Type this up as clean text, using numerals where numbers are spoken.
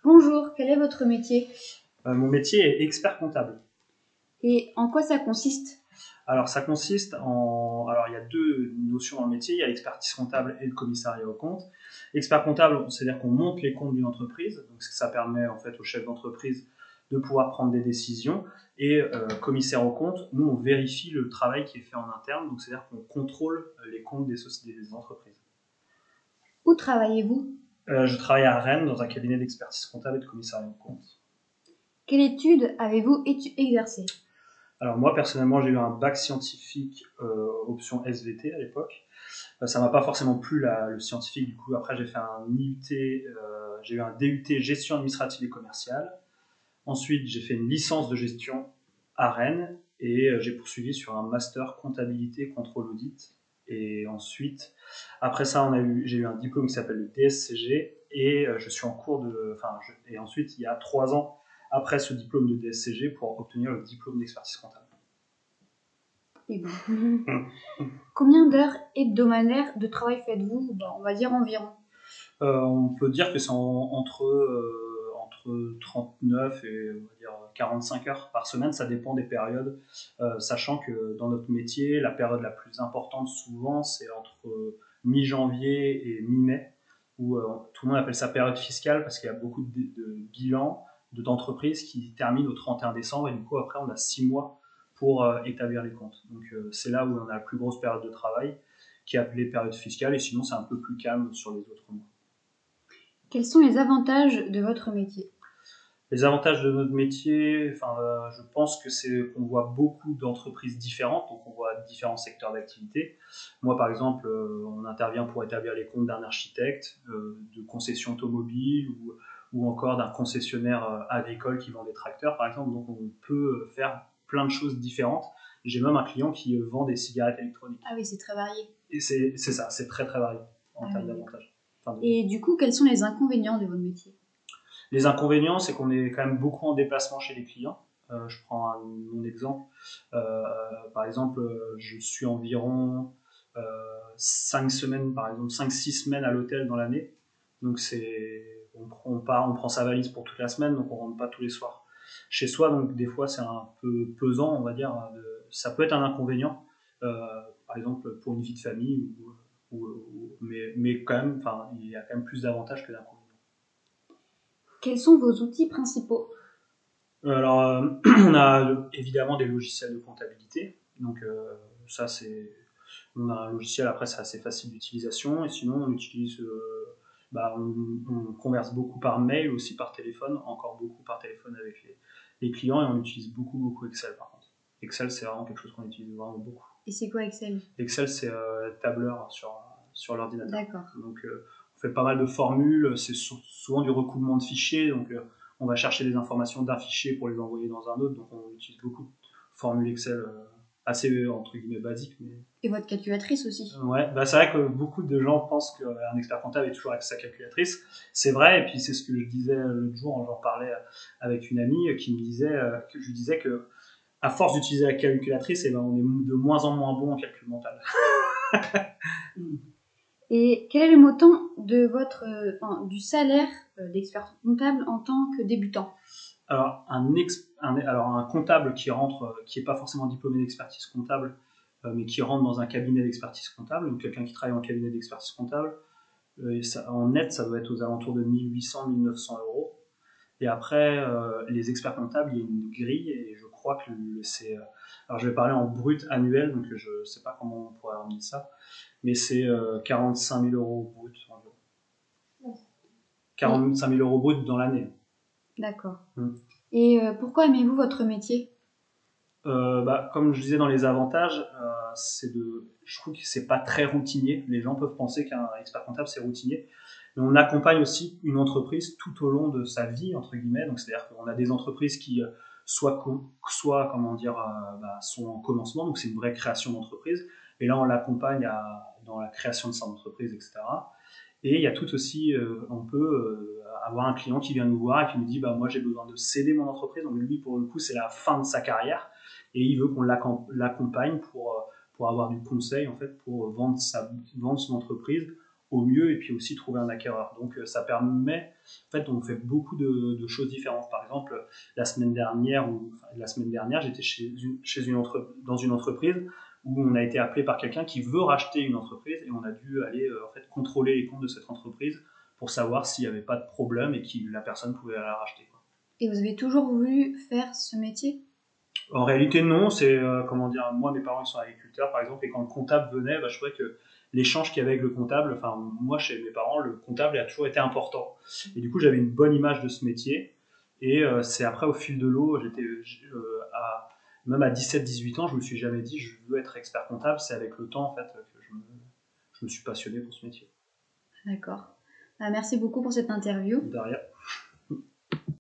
Bonjour, quel est votre métier Mon métier est expert comptable. et en quoi ça consiste? Alors, ça consiste en. Alors, il y a deux notions dans le métier. Il y a l'expertise comptable et le commissariat aux comptes. Expert comptable, c'est-à-dire qu'on monte les comptes d'une entreprise. Donc, ça permet en fait au chef d'entreprise de pouvoir prendre des décisions. Et commissaire aux comptes, nous, on vérifie le travail qui est fait en interne. Donc, c'est-à-dire qu'on contrôle les comptes des sociétés, des entreprises. Où travaillez-vous? Je travaille à Rennes dans un cabinet d'expertise comptable et de commissariat aux comptes. Quelle étude avez-vous exercée? Alors moi personnellement j'ai eu un bac scientifique option SVT à l'époque. Ça m'a pas forcément plu le scientifique, du coup après j'ai fait un IUT, j'ai eu un DUT gestion administrative et commerciale. Ensuite j'ai fait une licence de gestion à Rennes et j'ai poursuivi sur un master comptabilité contrôle audit. Et ensuite après ça j'ai eu un diplôme qui s'appelle le DSCG et je suis en cours de, et ensuite il y a 3 ans après ce diplôme de DSCG pour obtenir le diplôme d'expertise comptable. Eh ben, Combien d'heures hebdomadaires de travail faites-vous? On va dire environ. On peut dire que c'est entre 39 et on va dire 45 heures par semaine, ça dépend des périodes, sachant que dans notre métier, la période la plus importante souvent, c'est entre mi-janvier et mi-mai, où tout le monde appelle ça période fiscale parce qu'il y a beaucoup de bilans d'entreprises qui terminent au 31 décembre et du coup après on a 6 mois pour établir les comptes. Donc c'est là où on a la plus grosse période de travail qui est appelée période fiscale et sinon c'est un peu plus calme sur les autres mois. Quels sont les avantages de votre métier? Les avantages de notre métier, je pense que c'est qu'on voit beaucoup d'entreprises différentes, donc on voit différents secteurs d'activité. Moi, par exemple, on intervient pour établir les comptes d'un architecte, de concession automobile ou encore d'un concessionnaire agricole qui vend des tracteurs, par exemple. Donc, on peut faire plein de choses différentes. J'ai même un client qui vend des cigarettes électroniques. Ah oui, c'est très varié. Et c'est ça, c'est très très varié en termes Oui, d'avantages. et du coup, quels sont les inconvénients de votre métier? Les inconvénients, c'est qu'on est quand même beaucoup en déplacement chez les clients. Je prends mon exemple. Euh, Par exemple, je suis environ 5 semaines, par exemple 5-6 semaines à l'hôtel dans l'année. Donc on prend sa valise pour toute la semaine, donc on rentre pas tous les soirs chez soi. Donc des fois c'est un peu pesant, on va dire. Ça peut être un inconvénient, euh, par exemple pour une vie de famille, mais quand même, il y a quand même plus d'avantages que d'inconvénients. Quels sont vos outils principaux? Alors, on a évidemment des logiciels de comptabilité. Donc, ça, c'est. On a un logiciel, après, c'est assez facile d'utilisation. Et sinon, on utilise. On converse beaucoup par mail, aussi par téléphone, encore beaucoup par téléphone avec les clients. Et on utilise beaucoup, beaucoup Excel, par contre. Excel, c'est vraiment quelque chose qu'on utilise vraiment beaucoup. Et c'est quoi Excel? Excel, c'est tableur sur l'ordinateur. D'accord. Donc, on fait pas mal de formules. C'est souvent du recouvrement de fichiers. Donc, on va chercher des informations d'un fichier pour les envoyer dans un autre. Donc, on utilise beaucoup de formules Excel assez, entre guillemets, basiques. Mais... Et votre calculatrice aussi? Ouais, c'est vrai que beaucoup de gens pensent qu'un expert comptable est toujours avec sa calculatrice. C'est vrai, et puis c'est ce que je disais l'autre jour, j'en parlais avec une amie qui me disait, que je lui disais que à force d'utiliser la calculatrice, on est de moins en moins bon en calcul mental. Et quel est le montant de du salaire d'expert comptable en tant que débutant? Alors, un comptable qui rentre, qui n'est pas forcément diplômé d'expertise comptable, mais qui rentre dans un cabinet d'expertise comptable, donc quelqu'un qui travaille en cabinet d'expertise comptable, en net, ça doit être aux alentours de 1800-1900 euros. Et après, les experts comptables, il y a une grille, et je crois que c'est. Alors, je vais parler en brut annuel, donc je ne sais pas comment on pourrait ramener ça, mais c'est 45 000 euros brut environ. 45 000 euros brut dans l'année. D'accord. Et pourquoi aimez-vous votre métier? Comme je disais dans les avantages, je trouve que c'est pas très routinier. Les gens peuvent penser qu'un expert comptable c'est routinier, mais on accompagne aussi une entreprise tout au long de sa vie entre guillemets. Donc c'est-à-dire qu'on a des entreprises qui soit comment dire, sont en commencement, donc c'est une vraie création d'entreprise. Et là on l'accompagne dans la création de son entreprise, etc. Et il y a tout aussi, on peut avoir un client qui vient nous voir et qui nous dit moi j'ai besoin de céder mon entreprise. Donc lui pour le coup c'est la fin de sa carrière et il veut qu'on l'accompagne pour avoir du conseil en fait pour vendre son entreprise au mieux et puis aussi trouver un acquéreur. Donc ça permet, en fait, on fait beaucoup de choses différentes. Par exemple, la semaine dernière, j'étais dans une entreprise où on a été appelé par quelqu'un qui veut racheter une entreprise et on a dû aller en fait contrôler les comptes de cette entreprise pour savoir s'il n'y avait pas de problème et que la personne pouvait la racheter, quoi. Et vous avez toujours voulu faire ce métier? En réalité, non. C'est comment dire. Moi, mes parents ils sont agriculteurs, par exemple, et quand le comptable venait, bah, je trouvais que l'échange qu'il y avait avec le comptable, enfin moi chez mes parents, le comptable a toujours été important. Et du coup, j'avais une bonne image de ce métier. Et c'est après, au fil de l'eau, même à 17-18 ans, je me suis jamais dit je veux être expert comptable. C'est avec le temps en fait que je me suis passionné pour ce métier. D'accord. Merci beaucoup pour cette interview. Derrière.